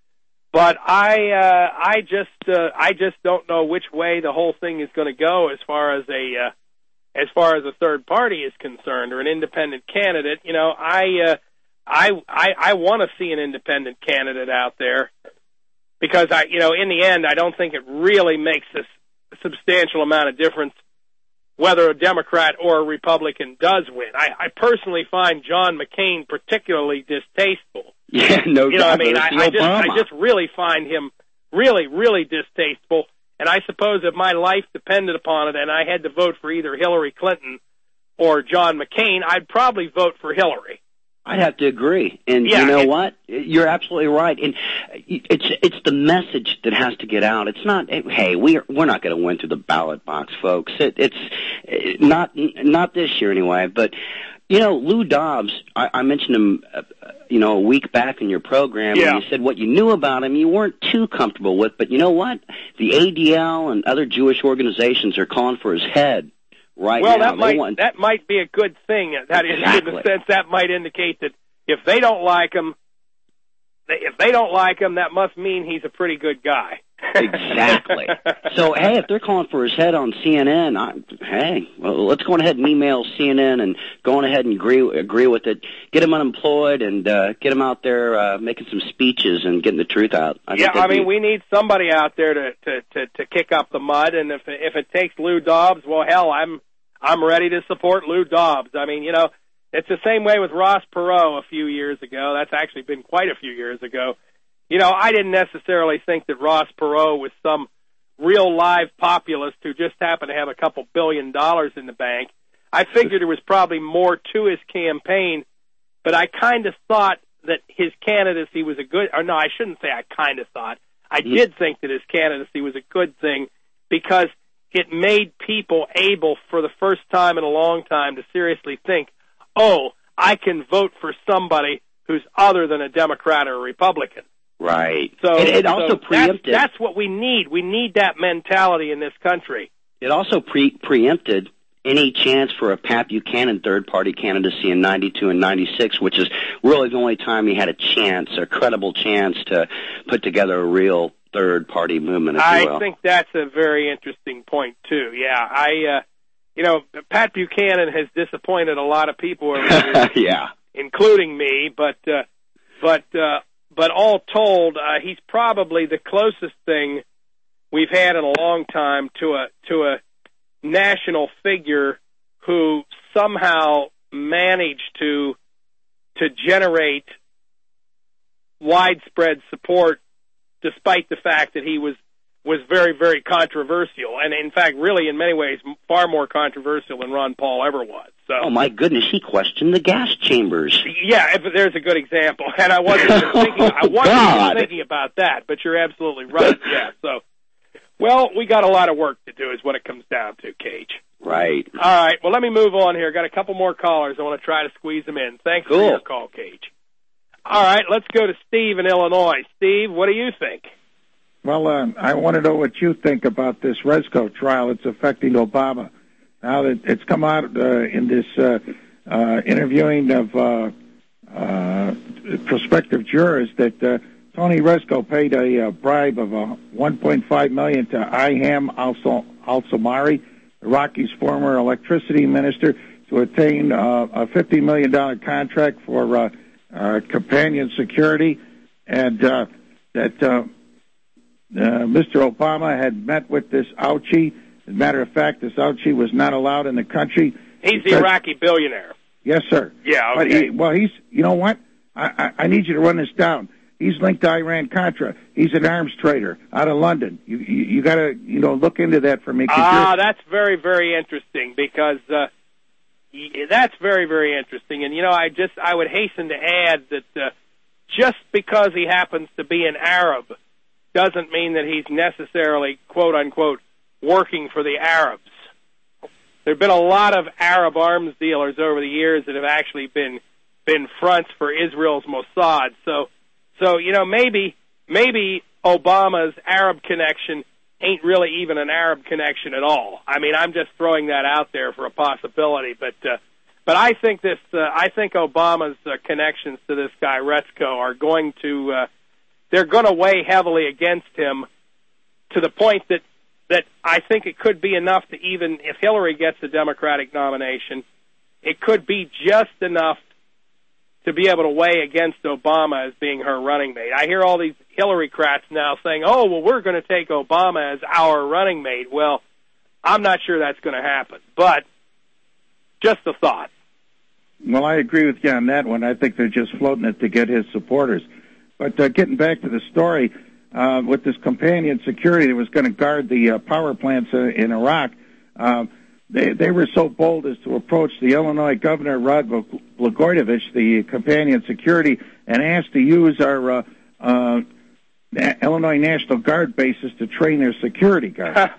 But I, uh, I just, uh, I just don't know which way the whole thing is going to go as far as a, uh, as far as a third party is concerned or an independent candidate. You know, I, uh, I, I, I want to see an independent candidate out there because I, you know, in the end, I don't think it really makes a substantial amount of difference whether a Democrat or a Republican does win. I, I personally find John McCain particularly distasteful. Yeah, no you know, doubt. I mean, I, I just, I just really find him really, really distasteful. And I suppose if my life depended upon it, and I had to vote for either Hillary Clinton or John McCain, I'd probably vote for Hillary. I'd have to agree. And yeah, you know it, what? You're absolutely right. And it's it's the message that has to get out. It's not, hey, we're we're not going to win through the ballot box, folks. It, it's not not this year anyway. But you know, Lou Dobbs, I, I mentioned him, uh, you know, a week back in your program, yeah. and you said what you knew about him you weren't too comfortable with. But you know what? The A D L and other Jewish organizations are calling for his head. Right well, now. that might want... that might be a good thing. That is, exactly. in the sense that might indicate that if they don't like him, if they don't like him, that must mean he's a pretty good guy. Exactly. So, hey, if they're calling for his head on C N N, I, hey, well, let's go ahead and email C N N and go on ahead and agree agree with it. Get him unemployed and uh, get him out there uh, making some speeches and getting the truth out. I yeah, I mean, be... we need somebody out there to, to, to, to kick up the mud, and if if it takes Lou Dobbs, well, hell, I'm I'm ready to support Lou Dobbs. I mean, you know, it's the same way with Ross Perot a few years ago. That's actually been quite a few years ago. You know, I didn't necessarily think that Ross Perot was some real live populist who just happened to have a couple billion dollars in the bank. I figured there was probably more to his campaign, but I kind of thought that his candidacy was a good, or no, I shouldn't say I kind of thought. I did think that his candidacy was a good thing because it made people able for the first time in a long time to seriously think, oh, I can vote for somebody who's other than a Democrat or a Republican. Right. So it, it also so preempted. That's, that's what we need. We need that mentality in this country. It also pre- preempted any chance for a Pat Buchanan third-party candidacy in ninety-two and ninety-six, which is really the only time he had a chance, a credible chance to put together a real third party movement, if I you will. think that's a very interesting point, too. Yeah, I, uh, you know, Pat Buchanan has disappointed a lot of people over the years, yeah. including me, but, uh, but, uh, but all told, uh, he's probably the closest thing we've had in a long time to a, to a national figure who somehow managed to, to generate widespread support despite the fact that he was, was very, very controversial. And, in fact, really, in many ways, far more controversial than Ron Paul ever was. So, oh, my goodness, he questioned the gas chambers. Yeah, if, there's a good example. And I wasn't even thinking, I wasn't God. even thinking about that, but you're absolutely right. Yeah, so, well, we got a lot of work to do is what it comes down to, Cage. Right. All right, well, let me move on here. Got a couple more callers. I want to try to squeeze them in. Thanks cool. for your call, Cage. All right, let's go to Steve in Illinois. Steve, what do you think? Well, uh, I want to know what you think about this Resco trial. It's affecting Obama. Now that it's come out uh, in this uh, uh, interviewing of uh, uh, prospective jurors that uh, Tony Resco paid a, a bribe of uh, one point five million dollars to Iham al-Samari, Iraqi's former electricity minister, to attain uh, a fifty million dollars contract for uh, uh, companion security, and uh, that uh, uh, Mister Obama had met with this Ouchi. As a matter of fact, this Ouchi was not allowed in the country. He's the Iraqi billionaire. Yes, sir. Yeah, okay. But he, well, he's, you know what? I, I, I need you to run this down. He's linked to Iran-Contra. He's an arms trader out of London. You, you, you got to, you know, look into that for me. Ah, that's very, very interesting because uh, that's very, very interesting. And, you know, I just, I would hasten to add that uh, just because he happens to be an Arab doesn't mean that he's necessarily, quote unquote, working for the Arabs. There have been a lot of Arab arms dealers over the years that have actually been been fronts for Israel's Mossad. So, so you know, maybe maybe Obama's Arab connection ain't really even an Arab connection at all. I mean, I'm just throwing that out there for a possibility. But uh, but I think this uh, I think Obama's uh, connections to this guy Resco are going to uh, they're going to weigh heavily against him to the point that. that I think it could be enough to even, if Hillary gets the Democratic nomination, it could be just enough to be able to weigh against Obama as being her running mate. I hear all these Hillary-crats now saying, oh, well, we're going to take Obama as our running mate. Well, I'm not sure that's going to happen, but just a thought. Well, I agree with you on that one. I think they're just floating it to get his supporters. But uh, getting back to the story, Uh, with this companion security that was going to guard the uh, power plants uh, in Iraq, uh, they, they were so bold as to approach the Illinois governor, Rod Blagojevich, the companion security, and ask to use our uh, uh, Illinois National Guard bases to train their security guards.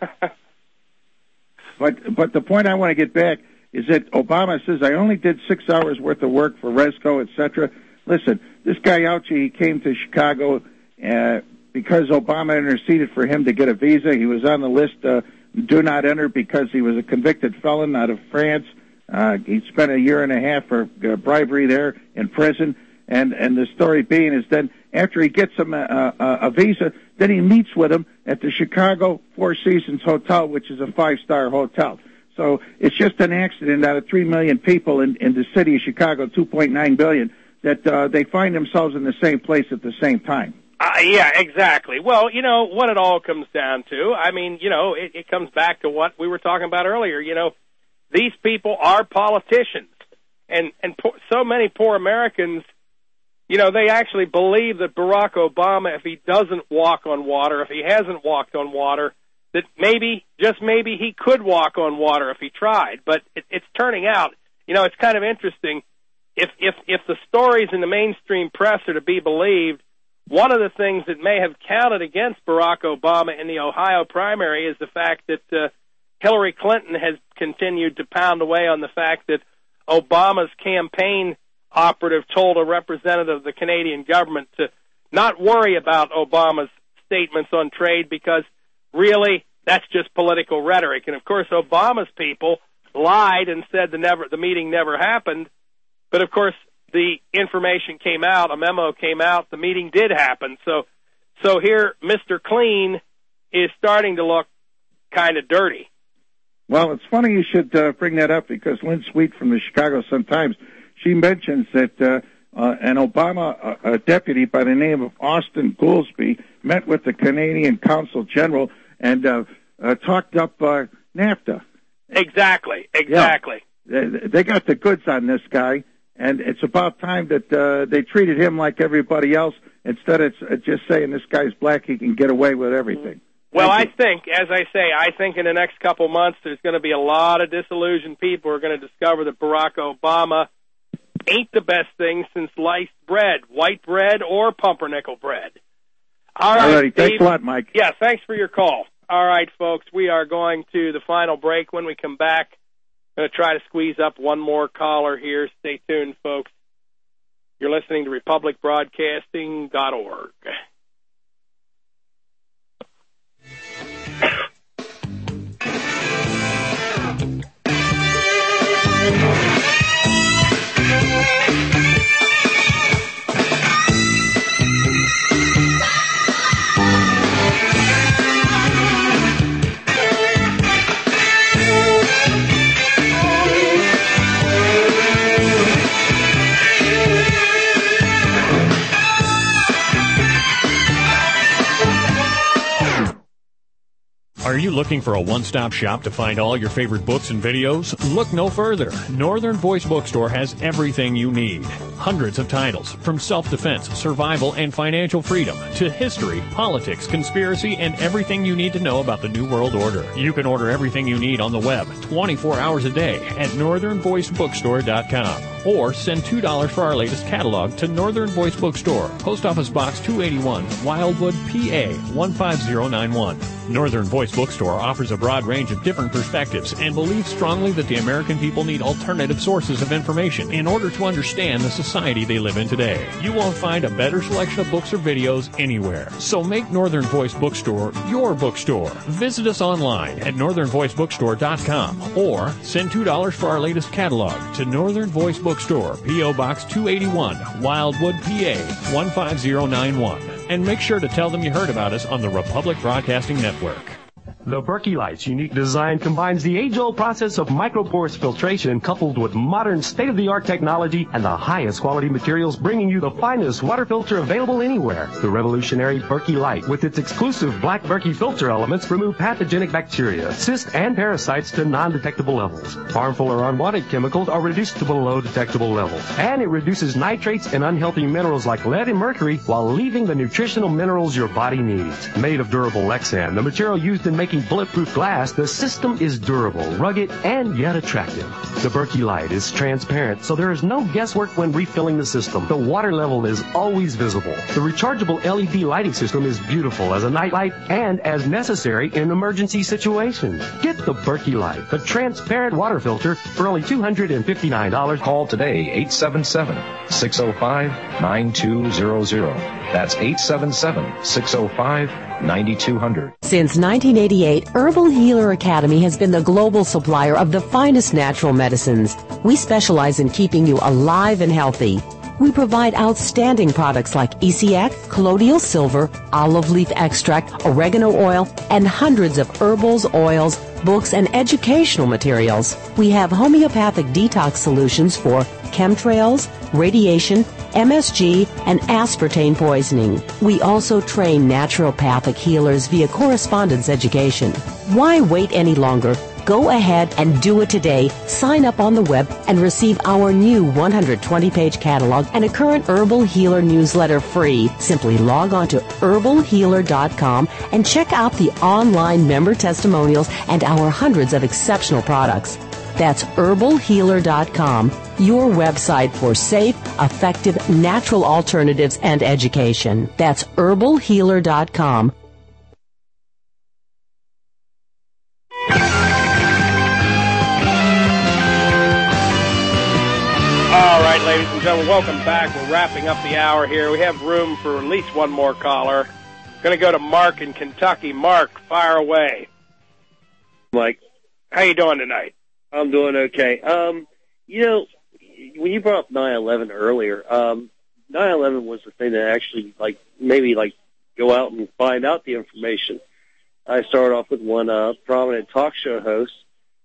but but the point I want to get back is that Obama says, I only did six hours worth of work for Resco, et cetera. Listen, this guy Ouchi, he came to Chicago uh, because Obama interceded for him to get a visa. He was on the list, uh, do not enter, because he was a convicted felon out of France. Uh, he spent a year and a half for uh, bribery there in prison. And, and the story being is then after he gets him a, a, a visa, then he meets with him at the Chicago Four Seasons Hotel, which is a five-star hotel. So it's just an accident out of three million people in, in the city of Chicago, two point nine billion, that uh, they find themselves in the same place at the same time. Uh, yeah, exactly. Well, you know, what it all comes down to, I mean, you know, it, it comes back to what we were talking about earlier. You know, these people are politicians. And, and po- so many poor Americans, you know, they actually believe that Barack Obama, if he doesn't walk on water, if he hasn't walked on water, that maybe, just maybe he could walk on water if he tried. But it, it's turning out, you know, it's kind of interesting. If, if, if the stories in the mainstream press are to be believed, one of the things that may have counted against Barack Obama in the Ohio primary is the fact that uh, Hillary Clinton has continued to pound away on the fact that Obama's campaign operative told a representative of the Canadian government to not worry about Obama's statements on trade because really that's just political rhetoric. And, of course, Obama's people lied and said the, never, the meeting never happened. But, of course, the information came out, a memo came out, the meeting did happen. So So here, Mister Clean is starting to look kind of dirty. Well, it's funny you should uh, bring that up because Lynn Sweet from the Chicago Sun-Times, she mentions that uh, uh, an Obama uh, a deputy by the name of Austin Goolsbee met with the Canadian Consul General and uh, uh, talked up uh, NAFTA. Exactly, exactly. Yeah. They, they got the goods on this guy, and it's about time that uh, they treated him like everybody else instead of just saying this guy's black, he can get away with everything. Well, I think, as I say, I think in the next couple months there's going to be a lot of disillusioned people who are going to discover that Barack Obama ain't the best thing since sliced bread, white bread or pumpernickel bread. All right, All righty. Thanks Steve. a lot, Mike. Yeah, thanks for your call. All right, folks, we are going to the final break. When we come back, I'm going to try to squeeze up one more caller here. Stay tuned, folks. You're listening to republic broadcasting dot org. Are you looking for a one-stop shop to find all your favorite books and videos? Look no further. Northern Voice Bookstore has everything you need. Hundreds of titles, from self-defense, survival, and financial freedom, to history, politics, conspiracy, and everything you need to know about the New World Order. You can order everything you need on the web, twenty-four hours a day, at northern voice bookstore dot com. Or send two dollars for our latest catalog to Northern Voice Bookstore, Post Office Box two eighty-one, Wildwood, P A one five zero nine one. Northern Voice Bookstore offers a broad range of different perspectives and believes strongly that the American people need alternative sources of information in order to understand the society they live in today. You won't find a better selection of books or videos anywhere. So make Northern Voice Bookstore your bookstore. Visit us online at northern voice bookstore dot com or send two dollars for our latest catalog to Northern Voice Bookstore, P O Box two eighty-one, Wildwood, P A one five zero nine one. And make sure to tell them you heard about us on the Republic Broadcasting Network. The Berkey Light's unique design combines the age-old process of micropores filtration coupled with modern state-of-the-art technology and the highest quality materials, bringing you the finest water filter available anywhere. The revolutionary Berkey Light, with its exclusive black Berkey filter elements, remove pathogenic bacteria, cysts, and parasites to non-detectable levels. Harmful or unwanted chemicals are reduced to below detectable levels. And it reduces nitrates and unhealthy minerals like lead and mercury while leaving the nutritional minerals your body needs. Made of durable Lexan, the material used in making bulletproof glass, the system is durable, rugged, and yet attractive. The Berkey Light is transparent, so there is no guesswork when refilling the system. The water level is always visible. The rechargeable L E D lighting system is beautiful as a night light and as necessary in emergency situations. Get the Berkey Light, the transparent water filter, for only two hundred fifty-nine dollars. Call today, eight seven seven, six oh five, nine two zero zero. That's eight seven seven, six oh five, nine two zero zero. Since nineteen eighty-eight, Herbal Healer Academy has been the global supplier of the finest natural medicines. We specialize in keeping you alive and healthy. We provide outstanding products like E C X, colloidal silver, olive leaf extract, oregano oil, and hundreds of herbals, oils, books, and educational materials. We have homeopathic detox solutions for chemtrails, radiation, M S G, and aspartame poisoning. We also train naturopathic healers via correspondence education. Why wait any longer? Go ahead and do it today. Sign up on the web and receive our new one hundred twenty page catalog and a current Herbal Healer newsletter free. Simply log on to herbal healer dot com and check out the online member testimonials and our hundreds of exceptional products. That's herbal healer dot com, your website for safe, effective, natural alternatives and education. That's herbal healer dot com. All right, ladies and gentlemen, welcome back. We're wrapping up the hour here. We have room for at least one more caller. Going to go to Mark in Kentucky. Mark, fire away. Mike. How you doing tonight? I'm doing okay. Um, you know, when you brought up nine eleven earlier, um, nine eleven was the thing that actually, like, maybe, like, go out and find out the information. I started off with one uh, prominent talk show host,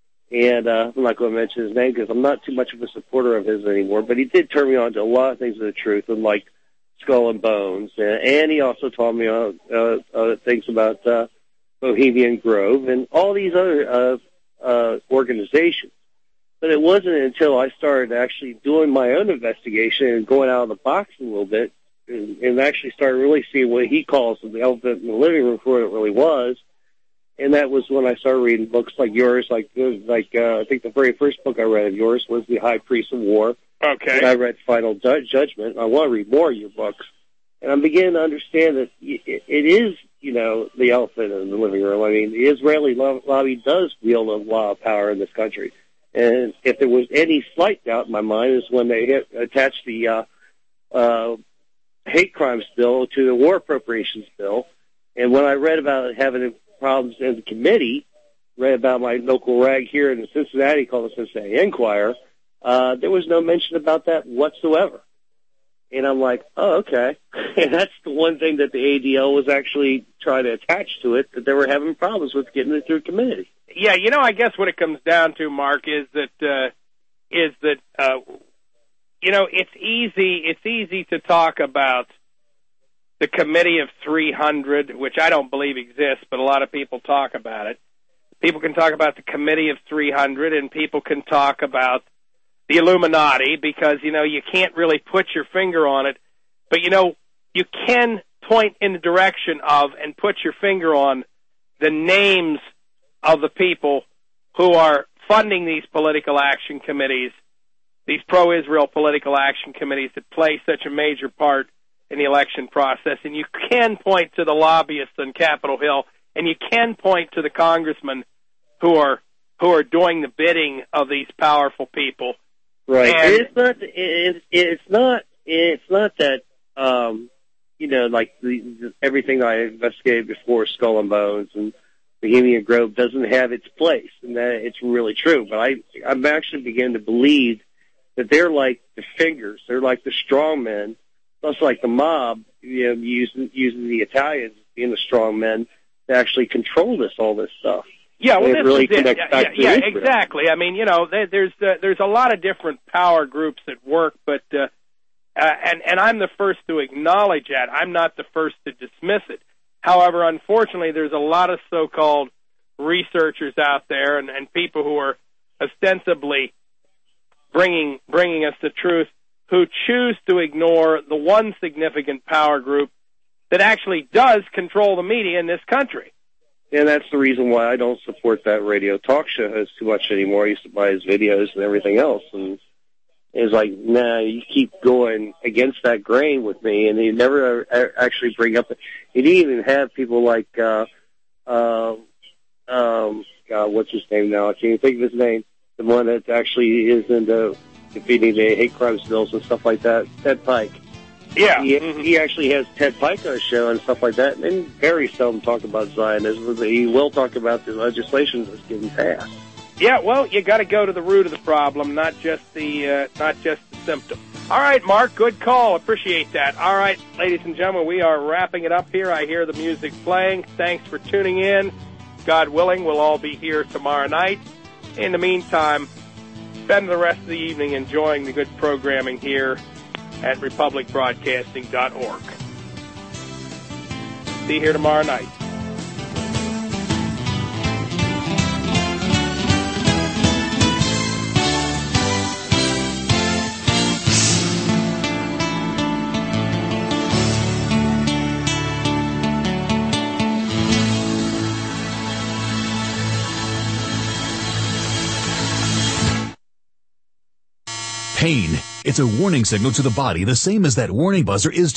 and uh, I'm not going to mention his name because I'm not too much of a supporter of his anymore, but he did turn me on to a lot of things of the truth, and like Skull and Bones, and, and he also taught me uh, uh, uh, things about uh, Bohemian Grove and all these other uh, uh, organizations. But it wasn't until I started actually doing my own investigation and going out of the box a little bit and, and actually started really seeing what he calls the elephant in the living room for what it really was. And that was when I started reading books like yours, like like uh, I think the very first book I read of yours was The High Priest of War. Okay. And I read Final Ju- Judgment. I want to read more of your books. And I'm beginning to understand that it, it is, you know, the elephant in the living room. I mean, the Israeli lo- lobby does wield a lot of power in this country. And if there was any slight doubt in my mind is when they hit, attached the uh, uh, hate crimes bill to the war appropriations bill. And when I read about having problems in the committee, read about my local rag here in Cincinnati called the Cincinnati Enquirer, uh, there was no mention about that whatsoever. And I'm like, oh, okay. And that's the one thing that the A D L was actually trying to attach to it, that they were having problems with getting it through committee. Yeah, you know, I guess what it comes down to, Mark, is that, uh, is that, uh, you know, it's easy, it's easy to talk about the Committee of three hundred, which I don't believe exists, but a lot of people talk about it. People can talk about the Committee of three hundred, and people can talk about the Illuminati, because, you know, you can't really put your finger on it. But, you know, you can point in the direction of and put your finger on the names of the people who are funding these political action committees, these pro-Israel political action committees that play such a major part in the election process. And you can point to the lobbyists on Capitol Hill, and you can point to the congressmen who are who are doing the bidding of these powerful people. Right. And it's not. It, it's not. It's not that. Um, you know, like the, the, everything I investigated before, Skull and Bones and Bohemian Grove doesn't have its place, and that it's really true. But I, I'm actually beginning to believe that they're like the fingers. They're like the strong men. Plus, like the mob, you know, using using the Italians being the strong men to actually control this, all this stuff. Yeah, well, and this it really is it. connects Yeah, back yeah, to yeah Israel. exactly. I mean, you know, there, there's uh, there's a lot of different power groups that work, but uh, uh, and and I'm the first to acknowledge that. I'm not the first to dismiss it. However, unfortunately, there's a lot of so-called researchers out there and, and people who are ostensibly bringing bringing us the truth, who choose to ignore the one significant power group that actually does control the media in this country. And that's the reason why I don't support that radio talk show host too much anymore. I used to buy his videos and everything else, and it's like, nah, you keep going against that grain with me, and he never actually bring up. He didn't even have people like, uh, uh, um, God, what's his name now? I can't even think of his name. The one that actually is into defeating the hate crimes bills and stuff like that, Ted Pike. Yeah. He, mm-hmm. he actually has Ted Pike on his show and stuff like that, and very seldom talk about Zionism. He will talk about the legislation that's getting passed. Yeah, well, you got to go to the root of the problem, not just the uh, not just the symptom. All right, Mark, good call. Appreciate that. All right, ladies and gentlemen, we are wrapping it up here. I hear the music playing. Thanks for tuning in. God willing, we'll all be here tomorrow night. In the meantime, spend the rest of the evening enjoying the good programming here at republic broadcasting dot org. See you here tomorrow night. Pain. It's a warning signal to the body, the same as that warning buzzer is